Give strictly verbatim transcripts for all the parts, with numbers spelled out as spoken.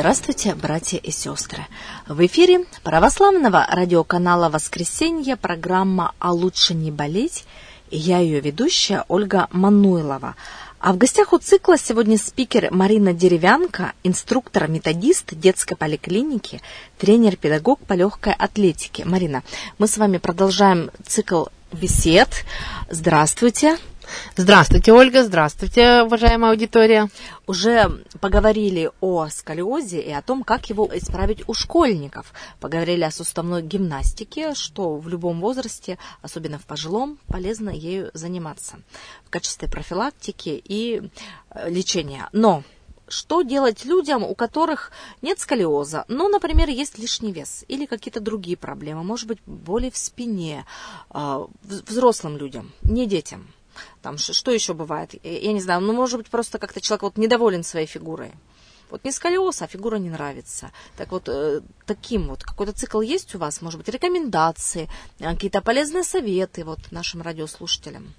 Здравствуйте, братья и сестры! В эфире православного радиоканала «Воскресенье» программа «А лучше не болеть». И я ее ведущая Ольга Мануйлова. А в гостях у цикла сегодня спикер Марина Деревянко, инструктор-методист детской поликлиники, тренер-педагог по легкой атлетике. Марина, мы с вами продолжаем цикл бесед. Здравствуйте! Здравствуйте, Ольга, здравствуйте, уважаемая аудитория. Уже поговорили о сколиозе и о том, как его исправить у школьников. Поговорили о суставной гимнастике, что в любом возрасте, особенно в пожилом, полезно ею заниматься в качестве профилактики и лечения. Но что делать людям, у которых нет сколиоза, но, например, есть лишний вес или какие-то другие проблемы, может быть, боли в спине, взрослым людям, не детям? Там, что еще бывает? Я не знаю, ну, может быть, просто как-то человек вот недоволен своей фигурой. Вот не сколиоз, а фигура не нравится. Так вот, э, таким вот какой-то цикл есть у вас? Может быть, рекомендации, какие-то полезные советы вот нашим радиослушателям?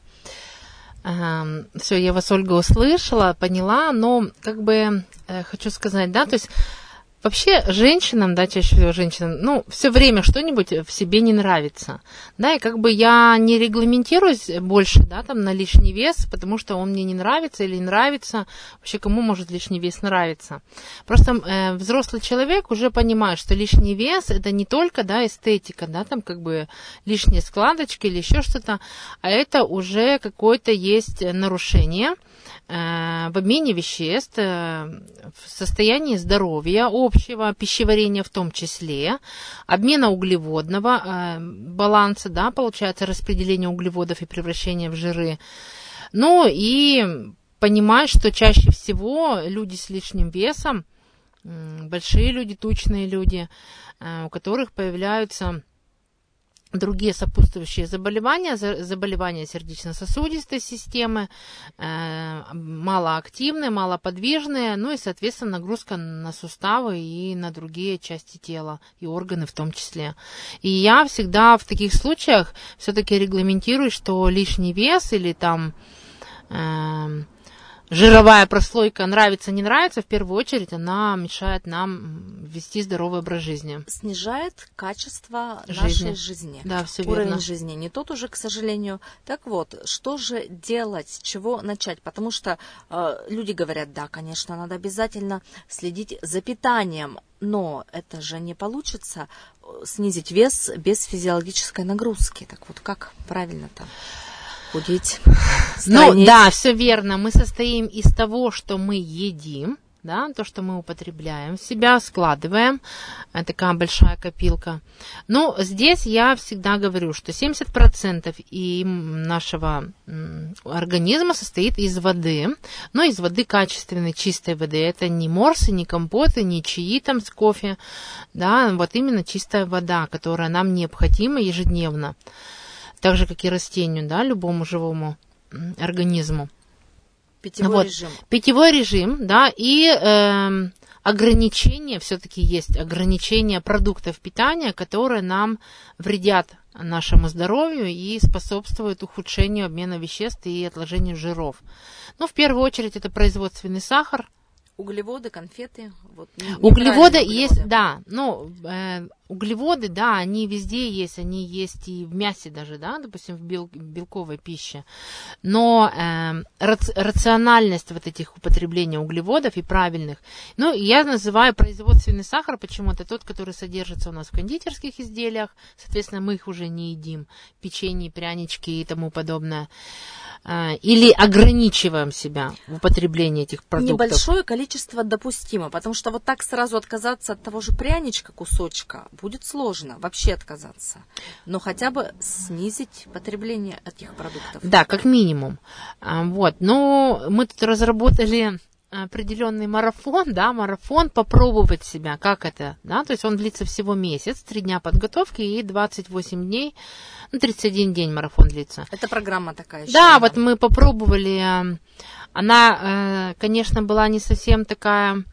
Ага, все, я вас, Ольга, услышала, поняла, но как бы э, хочу сказать, да, то есть вообще женщинам, да, чаще всего женщинам, ну, все время что-нибудь в себе не нравится, да, и как бы я не регламентируюсь больше, да, там, на лишний вес, потому что он мне не нравится или нравится, вообще кому может лишний вес нравиться. Просто э, взрослый человек уже понимает, что лишний вес это не только, да, эстетика, да, там как бы лишние складочки или еще что-то, а это уже какое-то есть нарушение в обмене веществ, в состоянии здоровья, общего пищеварения в том числе, обмена углеводного баланса, да, получается распределение углеводов и превращение в жиры. Ну и понимать, что чаще всего люди с лишним весом, большие люди, тучные люди, у которых появляются другие сопутствующие заболевания, заболевания сердечно-сосудистой системы, э, малоактивные, малоподвижные, ну и, соответственно, нагрузка на суставы и на другие части тела, и органы в том числе. И я всегда в таких случаях все-таки регламентирую, что лишний вес или там э, жировая прослойка нравится, не нравится, в первую очередь она мешает нам вести здоровый образ жизни. Снижает качество жизни. нашей жизни. Да, все Уровень верно. жизни не тот уже, к сожалению. Так вот, что же делать, с чего начать? Потому что э, люди говорят, да, конечно, надо обязательно следить за питанием, но это же не получится снизить вес без физиологической нагрузки. Так вот, как правильно-то? Худеть, ну, да, все верно. Мы состоим из того, что мы едим, да, то, что мы употребляем в себя, складываем. Это такая большая копилка. Но здесь я всегда говорю, что семьдесят процентов и нашего организма состоит из воды, но из воды качественной, чистой воды. Это не морсы, не компоты, не чаи там с кофе, да, вот именно чистая вода, которая нам необходима ежедневно. Так же, как и растению, да, любому живому организму. Питьевой вот. режим. Питьевой режим, да, и э, ограничения, все-таки есть ограничения продуктов питания, которые нам вредят нашему здоровью и способствуют ухудшению обмена веществ и отложению жиров. Ну, в первую очередь, это производственный сахар. Углеводы, конфеты. Вот, углеводы есть, да, ну, э, углеводы, да, они везде есть, они есть и в мясе даже, да, допустим, в бел, белковой пище. Но э, раци, рациональность вот этих употребления углеводов и правильных, ну, я называю производственный сахар почему-то тот, который содержится у нас в кондитерских изделиях, соответственно, мы их уже не едим, печенье, прянички и тому подобное. Или ограничиваем себя в употреблении этих продуктов. Небольшое количество допустимо, потому что вот так сразу отказаться от того же пряничка, кусочка, будет сложно, вообще отказаться. Но хотя бы снизить потребление этих продуктов. Да, как минимум. Вот. Но мы тут разработали определенный марафон, да, марафон попробовать себя, как это, да, то есть он длится всего месяц, три дня подготовки и двадцать восемь дней, ну, тридцать один день марафон длится. Это программа такая еще. Да, вот мы попробовали, она, конечно, была не совсем такая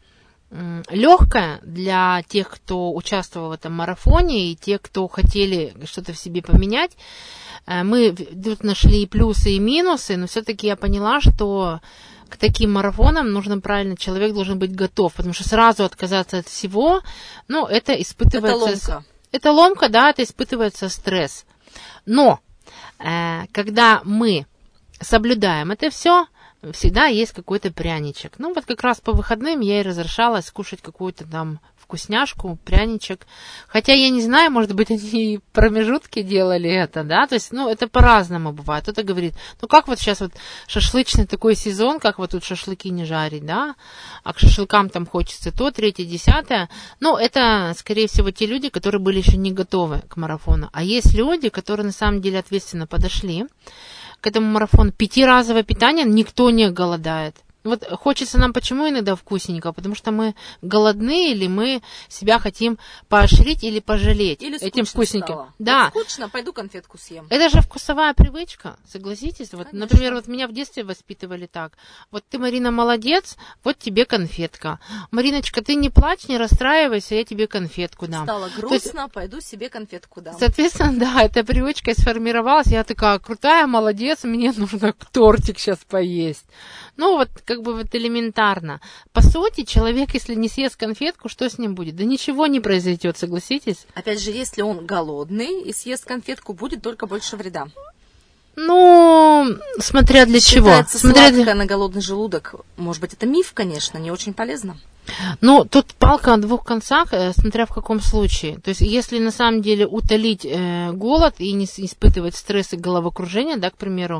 легкая для тех, кто участвовал в этом марафоне, и те, кто хотели что-то в себе поменять. Мы тут нашли и плюсы, и минусы, но все-таки я поняла, что к таким марафонам нужно правильно, человек должен быть готов, потому что сразу отказаться от всего, ну, это испытывается... Это ломка. Это ломка, да, это испытывается стресс. Но, э, когда мы соблюдаем это все, всегда есть какой-то пряничек. Ну, вот как раз по выходным я и разрешала скушать какую-то там вкусняшку, пряничек. Хотя я не знаю, может быть, они промежутки делали это, да, то есть, ну, это по-разному бывает. Кто-то говорит, ну, как вот сейчас вот шашлычный такой сезон, как вот тут шашлыки не жарить, да, а к шашлыкам там хочется то, третье, десятое. Ну, это, скорее всего, те люди, которые были еще не готовы к марафону. А есть люди, которые на самом деле ответственно подошли к этому марафону. Пятиразовое питание, никто не голодает. Вот хочется нам почему иногда вкусненько? Потому что мы голодны, или мы себя хотим поощрить или пожалеть или этим вкусненьким. Стало. Да. Вот скучно, пойду конфетку съем. Это же вкусовая привычка, согласитесь? Вот, например, вот меня в детстве воспитывали так. Вот ты, Марина, молодец, вот тебе конфетка. Мариночка, ты не плачь, не расстраивайся, я тебе конфетку дам. Стало грустно, есть, пойду себе конфетку дам. Соответственно, да, эта привычка сформировалась. Я такая крутая, молодец, мне нужно тортик сейчас поесть. Ну, вот как бы вот элементарно. По сути, человек, если не съест конфетку, что с ним будет? Да ничего не произойдет, согласитесь? Опять же, если он голодный и съест конфетку, будет только больше вреда. Ну, смотря для Считается чего. Смотря сладкое для... на голодный желудок. Может быть, это миф, конечно, не очень полезно. Ну, тут палка о двух концах, смотря в каком случае. То есть, если на самом деле утолить э, голод и не испытывать стресс и головокружение, да, к примеру,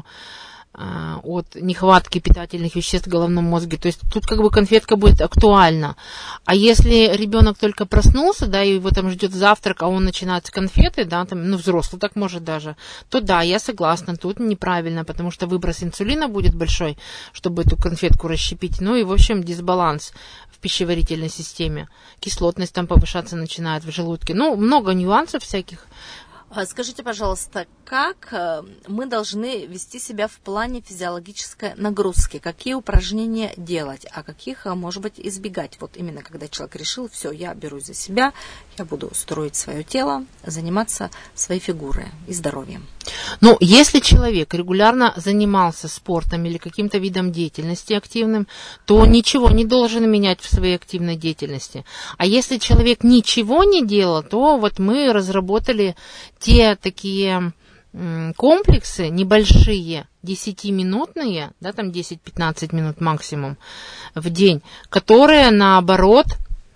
от нехватки питательных веществ в головном мозге. То есть тут как бы конфетка будет актуальна. А если ребенок только проснулся, да, и его там ждет завтрак, а он начинает с конфеты, да, там, ну, взрослый так может даже, то да, я согласна, тут неправильно, потому что выброс инсулина будет большой, чтобы эту конфетку расщепить. Ну и, в общем, дисбаланс в пищеварительной системе. Кислотность там повышаться начинает в желудке. Ну, много нюансов всяких. Скажите, пожалуйста, как мы должны вести себя в плане физиологической нагрузки? Какие упражнения делать, а каких, может быть, избегать? Вот именно когда человек решил, все, я берусь за себя, я буду строить свое тело, заниматься своей фигурой и здоровьем. Ну, если человек регулярно занимался спортом или каким-то видом деятельности активным, то ничего не должен менять в своей активной деятельности. А если человек ничего не делал, то вот мы разработали те такие комплексы небольшие, десятиминутные, да, там десять-пятнадцать минут максимум в день, которые, наоборот,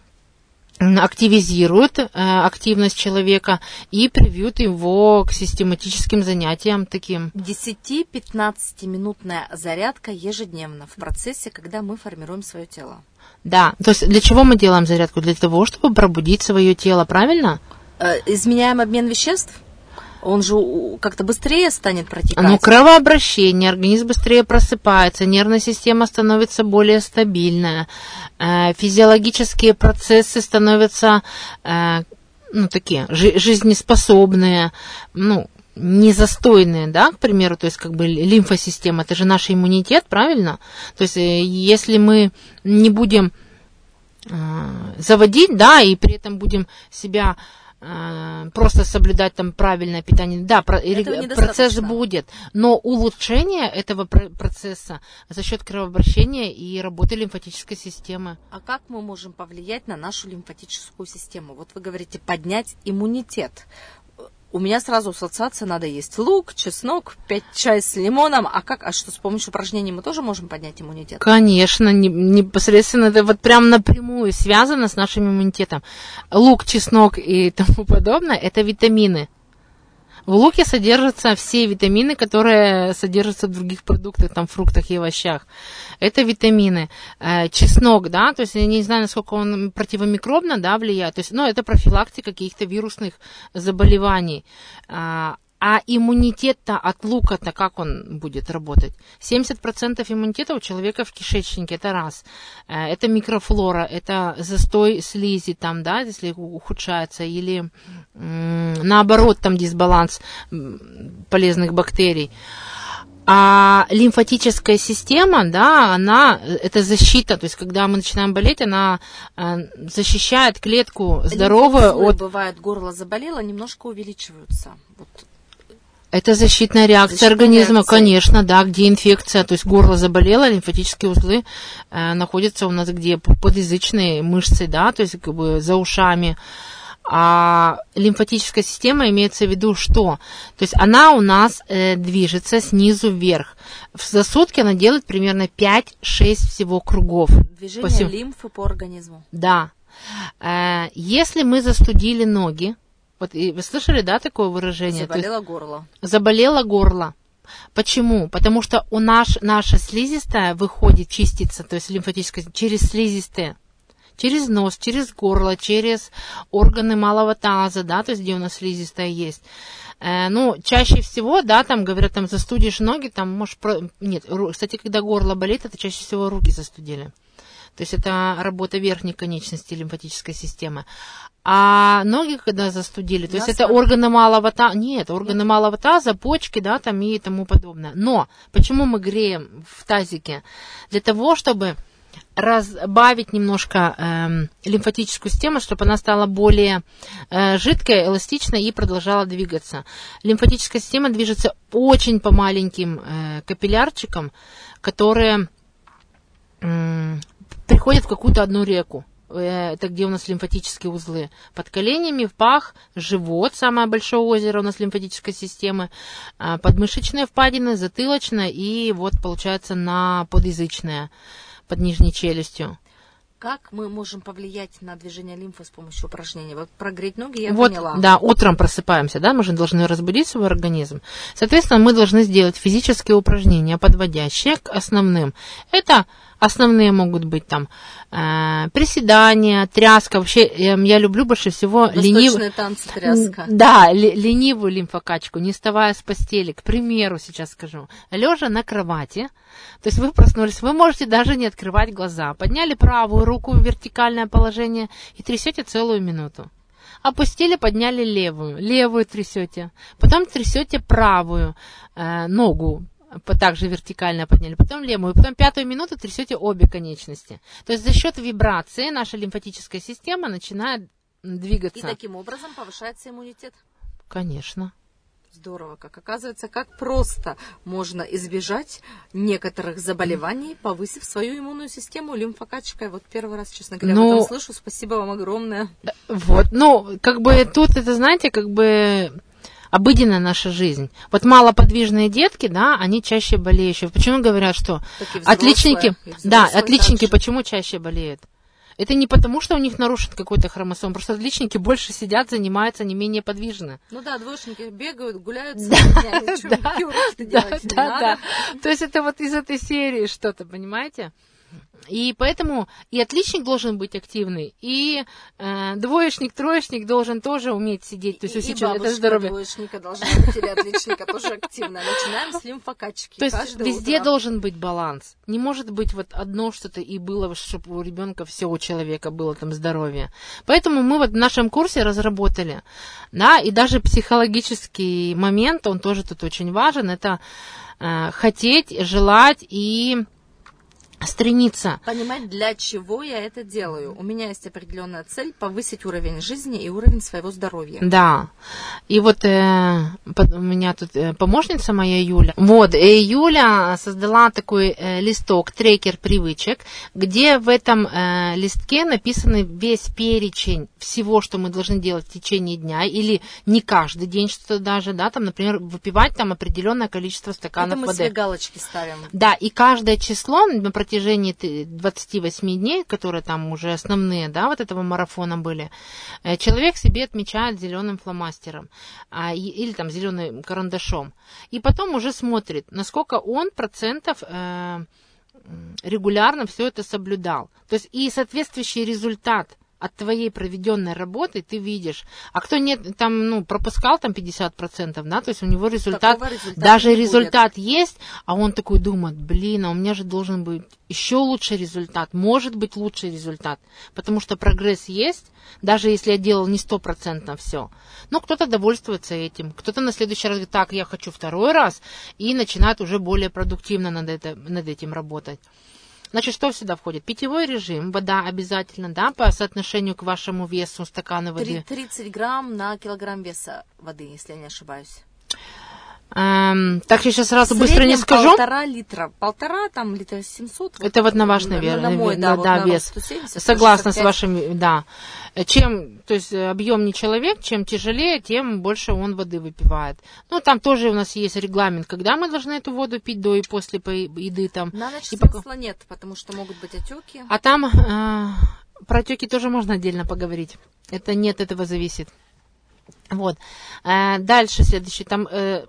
активизируют э, активность человека и приведут его к систематическим занятиям таким. десять-пятнадцатиминутная зарядка ежедневно в процессе, когда мы формируем свое тело. Да, то есть для чего мы делаем зарядку? Для того, чтобы пробудить свое тело, правильно? Э, изменяем обмен веществ? Он же как-то быстрее станет протекать. Ну, кровообращение, организм быстрее просыпается, нервная система становится более стабильная, э, физиологические процессы становятся, э, ну, такие, жи- жизнеспособные, ну, незастойные, да, к примеру, то есть как бы лимфосистема, это же наш иммунитет, правильно? То есть э, если мы не будем э, заводить, да, и при этом будем себя просто соблюдать там правильное питание. Да, процесс будет, но улучшение этого процесса за счет кровообращения и работы лимфатической системы. А как мы можем повлиять на нашу лимфатическую систему? Вот вы говорите, поднять иммунитет. У меня сразу ассоциация, надо есть лук, чеснок, пять чай с лимоном. А как? А что, с помощью упражнений мы тоже можем поднять иммунитет? Конечно, не, непосредственно это вот прям напрямую связано с нашим иммунитетом. Лук, чеснок и тому подобное – это витамины. В луке содержатся все витамины, которые содержатся в других продуктах, там, фруктах и овощах. Это витамины. Чеснок, да, то есть я не знаю, насколько он противомикробно, да, влияет. То есть, ну, это профилактика каких-то вирусных заболеваний. А иммунитет-то от лука-то как он будет работать? семьдесят процентов иммунитета у человека в кишечнике, это раз. Это микрофлора, это застой слизи там, да, если ухудшается, или м- наоборот там дисбаланс полезных бактерий. А лимфатическая система, да, она, это защита, то есть когда мы начинаем болеть, она э, защищает клетку здоровую от... Бывает, горло заболело, немножко увеличиваются. Вот. Это защитная реакция защитная организма, реакция. Конечно, да, где инфекция, то есть горло заболело, лимфатические узлы э, находятся у нас где? Подъязычные мышцы, да, то есть как бы за ушами. А лимфатическая система имеется в виду что? То есть она у нас э, движется снизу вверх. За сутки она делает примерно пять-шесть всего кругов. Движение по всем... лимфы по организму. Да. Э, если мы застудили ноги, вот и вы слышали, да, такое выражение? Заболело есть, горло. Заболело горло. Почему? Потому что у нас наша слизистая выходит, чистится, то есть лимфатическая, через слизистые. Через нос, через горло, через органы малого таза, да, то есть где у нас слизистая есть. Э, ну, чаще всего, да, там говорят, там застудишь ноги, там можешь... Про... Нет, кстати, когда горло болит, это чаще всего руки застудили. То есть это работа верхней конечности лимфатической системы. А ноги, когда застудили, то есть это органы малого таза, нет, органы нет. малого таза, почки, да, там и тому подобное. Но почему мы греем в тазике? Для того, чтобы разбавить немножко э, лимфатическую систему, чтобы она стала более э, жидкой, эластичной и продолжала двигаться. Лимфатическая система движется очень по маленьким э, капиллярчикам, которые э, приходят в какую-то одну реку. Это где у нас лимфатические узлы. Под коленями, в пах, живот, самое большое озеро у нас лимфатической системы, подмышечные впадины, затылочная и вот получается на подъязычная, под нижней челюстью. Как мы можем повлиять на движение лимфы с помощью упражнений? Вот прогреть ноги я вот, поняла. Да, утром просыпаемся, да, мы же должны разбудить свой организм. Соответственно, мы должны сделать физические упражнения, подводящие к основным. Это основные могут быть там э, приседания, тряска. Вообще э, я люблю больше всего ленивые... Восточные танцы, тряска. Да, ли, ленивую лимфокачку, не вставая с постели. К примеру, сейчас скажу. Лежа на кровати, то есть вы проснулись, вы можете даже не открывать глаза. Подняли правую руку в вертикальное положение и трясете целую минуту. Опустили, подняли левую, левую трясете. Потом трясете правую э, ногу. Также вертикально подняли, потом левую, потом пятую минуту трясете обе конечности. То есть за счет вибрации наша лимфатическая система начинает двигаться. И таким образом повышается иммунитет? Конечно. Здорово, как оказывается, как просто можно избежать некоторых заболеваний, повысив свою иммунную систему лимфокачкой. Вот первый раз, честно говоря, ну, об этом слышу. Спасибо вам огромное. Вот, ну, как бы тут, это, знаете, как бы... обыденная наша жизнь. Вот малоподвижные детки, да, они чаще болеющие. Почему говорят, что отличники, да, отличники почему чаще болеют? Это не потому, что у них нарушен какой-то хромосом, просто отличники больше сидят, занимаются, не менее подвижны. Ну да, двоечники бегают, гуляют целыми днями, ничего уроки делать не надо. То есть это вот из этой серии что-то, понимаете? И поэтому и отличник должен быть активный, и э, двоечник, троечник должен тоже уметь сидеть. То есть и, усидеть, и бабушка это здоровье. Двоечника должна быть, или отличника тоже активная. Начинаем с лимфокачки. То есть везде утро. Должен быть баланс. Не может быть вот одно что-то и было, чтобы у ребенка все у человека было там здоровье. Поэтому мы вот в нашем курсе разработали, да, и даже психологический момент, он тоже тут очень важен, это э, хотеть, желать и стремиться. Понимать, для чего я это делаю. У меня есть определенная цель повысить уровень жизни и уровень своего здоровья. Да. И вот э, у меня тут э, помощница моя Юля. Вот, и Юля создала такой э, листок, трекер привычек, где в этом э, листке написан весь перечень всего, что мы должны делать в течение дня, или не каждый день что-то даже, да, там, например, выпивать там определенное количество стаканов воды. Это мы воды. себе галочки ставим. Да, и каждое число на протяжении протяжении двадцати восьми дней, которые там уже основные, да, вот этого марафона были, человек себе отмечает зеленым фломастером а, и, или там зеленым карандашом. И потом уже смотрит, насколько он процентов э, регулярно все это соблюдал. То есть и соответствующий результат от твоей проведенной работы ты видишь. А кто нет, там, ну, пропускал там пятьдесят процентов, да, то есть у него результат, даже результат будет. Есть, а он такой думает, блин, а у меня же должен быть еще лучший результат, может быть лучший результат, потому что прогресс есть, даже если я делал не сто процентов все. Но кто-то довольствуется этим, кто-то на следующий раз говорит, так, я хочу второй раз, и начинает уже более продуктивно над, это, над этим работать. Значит, что сюда входит? Питьевой режим, вода обязательно, да, по соотношению к вашему весу стакана воды. тридцать грамм на килограмм веса воды, если я не ошибаюсь. Эм, так, я сейчас сразу быстро не скажу. Полтора литра. Полтора, там, литра семьсот. Это вот на ваш, наверное, на, на мой, да, да, вот вес. сто семьдесят, согласна с вашим, да. Чем, то есть, объемнее человек, чем тяжелее, тем больше он воды выпивает. Ну, там тоже у нас есть регламент, когда мы должны эту воду пить до и после еды. Там. На ночь и смысла пока... нет, потому что могут быть отеки. А там э, про отеки тоже можно отдельно поговорить. Это не от этого зависит. Вот. Э, дальше следующий. Там... Э,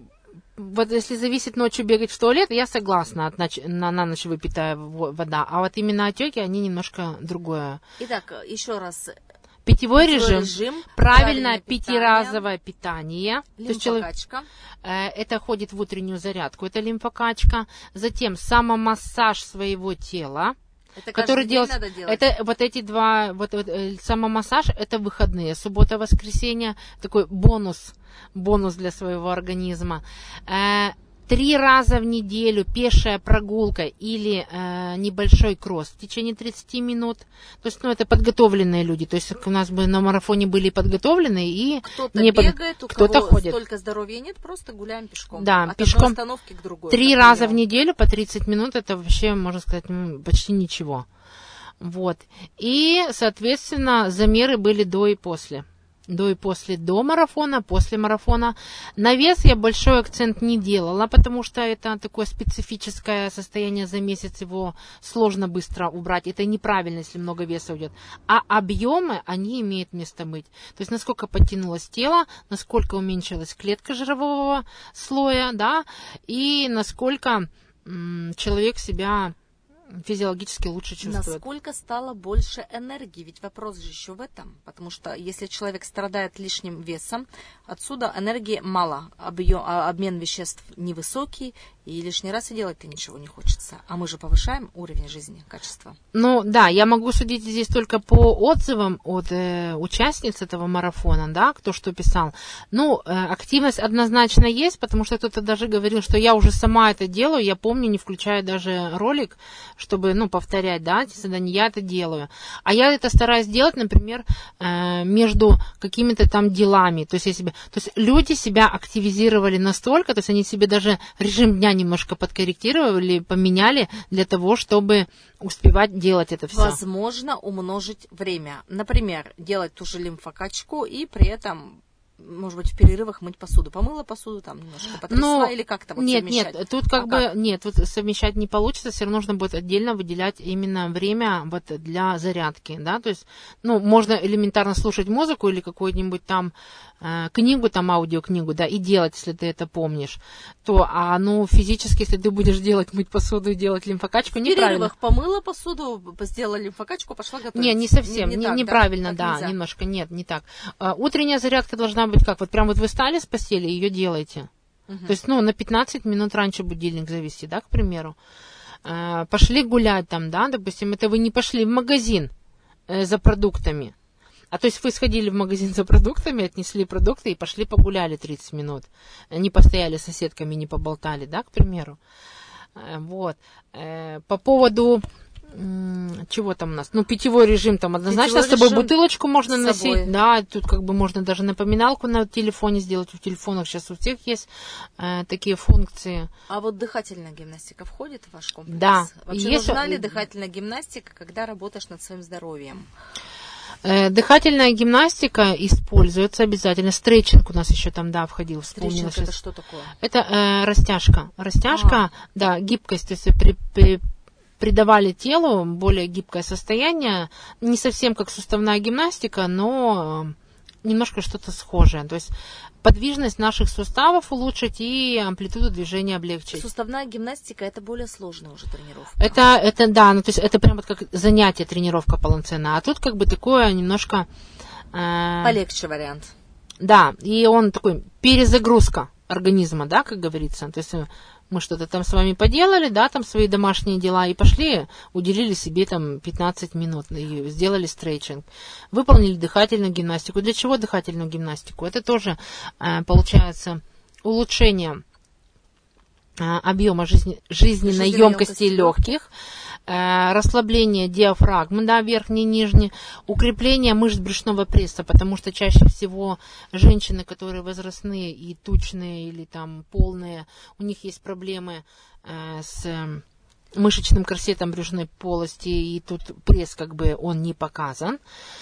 Вот если зависит ночью бегать в туалет, я согласна, от ноч- на, на ночь выпитая вода. А вот именно отеки, они немножко другое. Итак, еще раз. Питьевой, Питьевой режим, режим, правильное пятиразовое питание. Лимфокачка. То есть, э, это ходит в утреннюю зарядку, это лимфокачка. Затем самомассаж своего тела. Это который делает, надо делать? Это вот эти два, вот, вот самомассаж, это выходные, суббота, воскресенье, такой бонус, бонус для своего организма. Э, три раза в неделю пешая прогулка или э, небольшой кросс в течение тридцати минут. То есть, ну, это подготовленные люди. То есть, у нас бы на марафоне были подготовленные и кто-то не бегает, под... у кто-то кого ходит. Столько здоровья нет, просто гуляем пешком. Да, от пешком. одной остановки к другой. Три раза в неделю по тридцать минут, это вообще, можно сказать, ну, почти ничего. Вот. И, соответственно, замеры были до и после. До и после, до марафона, после марафона. На вес я большой акцент не делала, потому что это такое специфическое состояние, за месяц его сложно быстро убрать. Это неправильно, если много веса уйдет. А объемы, они имеют место быть. То есть, насколько подтянулось тело, насколько уменьшилась клетка жирового слоя, да, и насколько м- человек себя физиологически лучше чувствует. Насколько стало больше энергии? Ведь вопрос же еще в этом. Потому что если человек страдает лишним весом, отсюда энергии мало, объем, обмен веществ невысокий, и лишний раз и делать-то ничего не хочется. А мы же повышаем уровень жизни, качество. Ну да, я могу судить здесь только по отзывам от э, участниц этого марафона, да, кто что писал. Ну, э, активность однозначно есть, потому что кто-то даже говорил, что я уже сама это делаю, я помню, не включая даже ролик, чтобы, ну, повторять, да, эти задания, я это делаю. А я это стараюсь делать, например, э, между какими-то там делами. То есть, я себе, то есть люди себя активизировали настолько, то есть они себе даже режим дня немножко подкорректировали, поменяли для того, чтобы успевать делать это все. Возможно, умножить время. Например, делать ту же лимфокачку и при этом, может быть, в перерывах мыть посуду. Помыла посуду, там немножко потрясла, или как-то вот нет, совмещать? Нет, тут как а бы, как? нет, тут совмещать не получится, все равно нужно будет отдельно выделять именно время вот для зарядки, да, то есть, ну, можно элементарно слушать музыку или какую-нибудь там э, книгу, там аудиокнигу, да, и делать, если ты это помнишь, то, а, ну, физически, если ты будешь делать, мыть посуду и делать лимфокачку, в неправильно. В перерывах помыла посуду, сделала лимфокачку, пошла готовить. Не, не совсем, не, не, не не так, неправильно, да, да, немножко, нет, не так. Uh, утренняя зарядка должна быть как? Вот прям вот вы встали с постели, ее делаете. Uh-huh. То есть, ну, на пятнадцать минут раньше будильник завести, да, к примеру. Uh, пошли гулять там, да, допустим, это вы не пошли в магазин э, за продуктами. А то есть вы сходили в магазин за продуктами, отнесли продукты и пошли погуляли тридцать минут. Не постояли с соседками, не поболтали, да, к примеру. Uh, вот. Uh, по поводу... Чего там у нас? Ну, питьевой режим там однозначно. Питьевой с собой бутылочку можно носить. Да, тут как бы можно даже напоминалку на телефоне сделать. В телефонах сейчас у всех есть э, такие функции. А вот дыхательная гимнастика входит в ваш комплекс? Да. Вообще есть... нужна ли дыхательная гимнастика, когда работаешь над своим здоровьем? Э, дыхательная гимнастика используется обязательно. Стретчинг у нас еще там, да, входил. Стретчинг это что такое? Это э, растяжка. Растяжка, а. да, гибкость. То есть при, при придавали телу более гибкое состояние, не совсем как суставная гимнастика, но немножко что-то схожее. То есть подвижность наших суставов улучшить и амплитуду движения облегчить. Суставная гимнастика – это более сложная уже тренировка. Это, это да, ну, то есть это прям вот как занятие, тренировка полноценная. А тут как бы такое немножко... Э, Полегче вариант. Да, и он такой перезагрузка организма, да, как говорится. То есть мы что-то там с вами поделали, да, там свои домашние дела, и пошли, уделили себе там пятнадцать минут и сделали стретчинг. Выполнили дыхательную гимнастику. Для чего дыхательную гимнастику? Это тоже э, получается улучшение э, объема жизни, жизненной емкости легких, э, расслабление диафрагмы, да, верхней и нижней, укрепление мышц брюшного пресса, потому что чаще всего женщины, которые возрастные и тучные или там полные, у них есть проблемы э, с мышечным корсетом брюшной полости, и тут пресс как бы он не показан.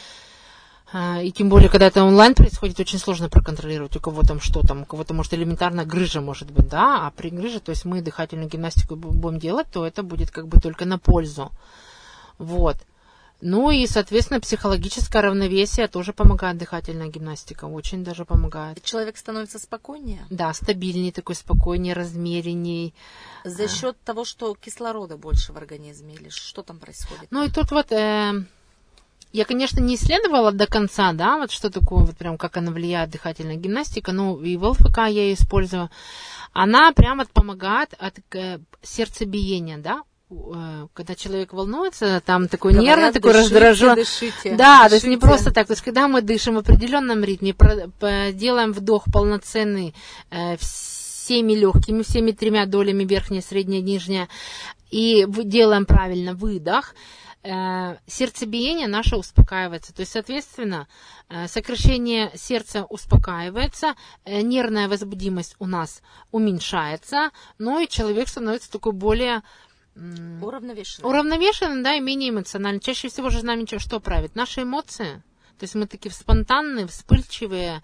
И тем более, когда это онлайн происходит, очень сложно проконтролировать, у кого там что там, у кого-то, может, элементарно грыжа может быть, да, а при грыже, то есть мы дыхательную гимнастику будем делать, то это будет как бы только на пользу. Вот. Ну и, соответственно, психологическое равновесие тоже помогает дыхательная гимнастика, очень даже помогает. Человек становится спокойнее? Да, стабильнее такой, спокойнее, размеренней. За счет того, что кислорода больше в организме, или что там происходит? Ну и тут вот... Э- Я, конечно, не исследовала до конца, да, вот что такое, вот прям как она влияет, дыхательная гимнастика, ну и в ЛФК я ее использую. Она прям вот помогает от э, сердцебиения, да, э, когда человек волнуется, там такой Говорят, нервный, такой дышите, раздражен. Дышите, да, дышите. то есть не просто так, то есть когда мы дышим в определенном ритме, про, по, делаем вдох полноценный э, всеми легкими, всеми тремя долями, верхняя, средняя, нижняя, и делаем правильно выдох, сердцебиение наше успокаивается. То есть, соответственно, сокращение сердца успокаивается, нервная возбудимость у нас уменьшается, но и человек становится такой более уравновешенный, уравновешенный, да, и менее эмоциональный. Чаще всего же нами что правит? Наши эмоции. То есть мы такие спонтанные, вспыльчивые,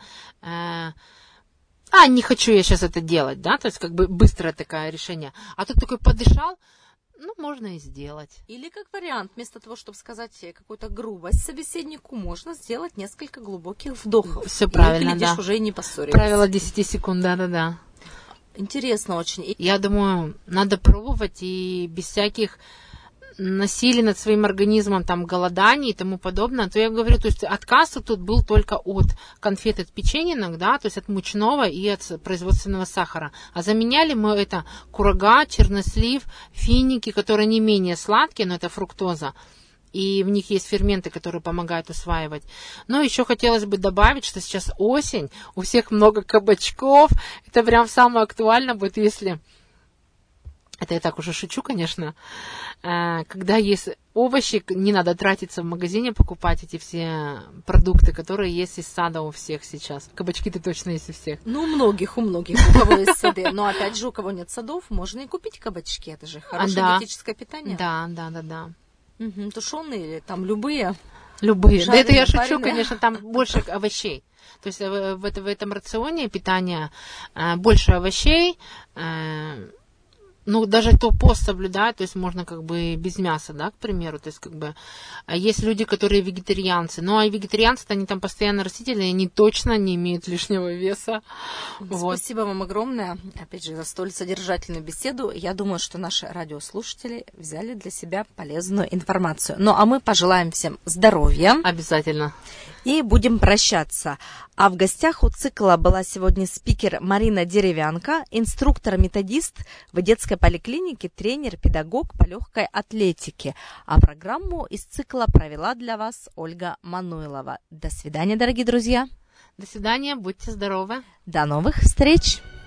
а, не хочу я сейчас это делать, да, то есть как бы быстрое такое решение. А тут такой подышал, ну, можно и сделать. Или как вариант, вместо того, чтобы сказать какую-то грубость собеседнику, можно сделать несколько глубоких вдохов. Все правильно, и, глядишь, да. уже и не поссорились. Правило десять секунд, да-да-да. Интересно очень. Я думаю, надо пробовать и без всяких насилий над своим организмом, там, голоданий и тому подобное, то я говорю, то есть отказ тут был только от конфет, от печенья иногда, то есть от мучного и от производственного сахара. А заменяли мы это курага, чернослив, финики, которые не менее сладкие, но это фруктоза. И в них есть ферменты, которые помогают усваивать. Но еще хотелось бы добавить, что сейчас осень, у всех много кабачков. Это прям самое актуальное будет, если... Это я так уже шучу, конечно. Когда есть овощи, не надо тратиться в магазине, покупать эти все продукты, которые есть из сада у всех сейчас. Кабачки-то точно есть у всех. Ну, у многих, у многих, у кого есть сады. Но опять же, у кого нет садов, можно и купить кабачки. Это же хорошее да. диетическое питание. Да, да, да, да. Угу, тушеные или там любые. Любые. Жареные, да это я шучу, пареные. Конечно, там больше овощей. То есть в, в, в этом рационе питания больше овощей. Ну, даже то пост соблюдать, то есть можно как бы без мяса, да, к примеру, то есть как бы есть люди, которые вегетарианцы, ну, а вегетарианцы-то они там постоянно растительные, они точно не имеют лишнего веса. Спасибо вот. Вам огромное, опять же, за столь содержательную беседу. Я думаю, что наши радиослушатели взяли для себя полезную информацию. Ну, а мы пожелаем всем здоровья. Обязательно. И будем прощаться. А в гостях у цикла была сегодня спикер Марина Деревянко, инструктор-методист в детской поликлинике, тренер, педагог по легкой атлетике. А программу из цикла провела для вас Ольга Мануйлова. До свидания, дорогие друзья. До свидания, будьте здоровы. До новых встреч.